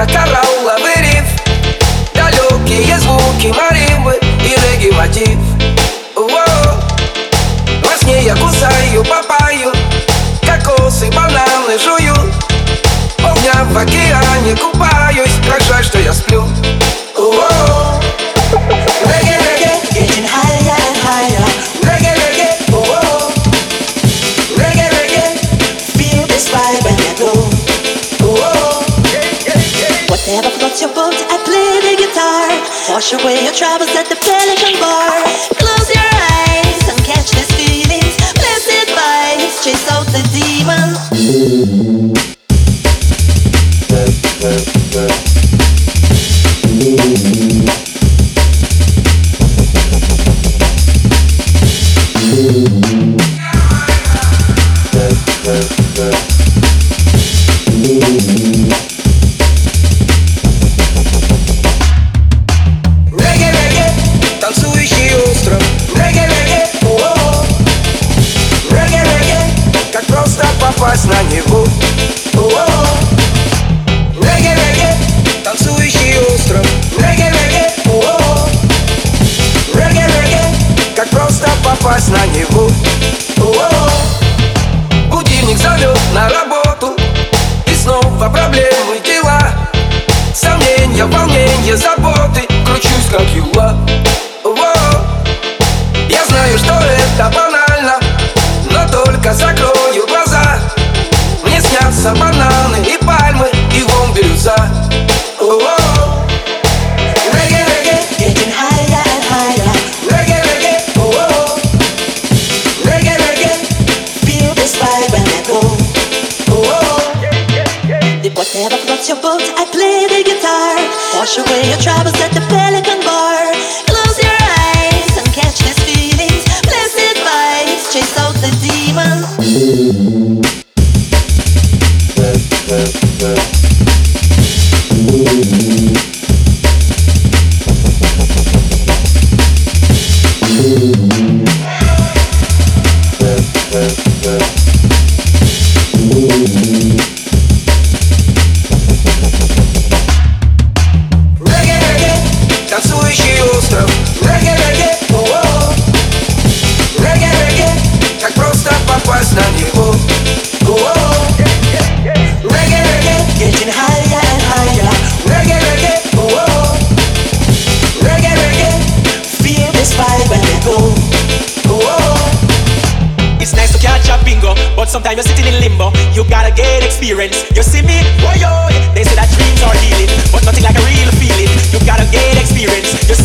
накарал лавырив, далекие звуки маримбы и регги-мотив. Во сне я кусаю папайю, кокосы, бананы жую, полдня в океане купаюсь, как жаль, что я сплю. Reggae, reggae, Getting higher and higher. reggae, reggae, reggae, reggae. Feel this vibe when you go. Whatever floats your boat, I play the guitar. Wash away your troubles at the Pelican Bar. Close your eyes and catch these feelings. Blessed vibes, chase out the demons. Reggae, reggae, танцующий остров. Reggae, reggae, reggae, reggae, как просто попасть на него. Reggae, reggae, танцующий остров. Reggae, reggae, reggae, reggae, как просто попасть на него. Будильник зовет на работу, и снова проблемы, дела, сомнения, волнения, заботы. Кручусь как юла. Я знаю, что это банально, но только закрою глаза. Мне снятся бананы и пальмы, и вон бирюза. Reggae, reggae, Getting higher and higher. reggae, reggae, reggae, reggae. Feel this vibe when I go. Whatever floats your boat, I play the guitar. Wash away your troubles at the Pelican Bar. Close your eyes and catch these feelings. Blessed vibes, chase out the demons. Reggae, reggae, танцующий остров. Reggae, reggae, reggae, reggae, как просто попасть на него. Reggae, reggae, Getting higher and higher. reggae, reggae, reggae, reggae. Feel this vibe when I go. It's nice to catch a bingo, but sometimes you're sitting in limbo. You gotta get experience. You see me? Boy, yo, they say that dreams are healing, but nothing like a real feeling. You gotta get experience. You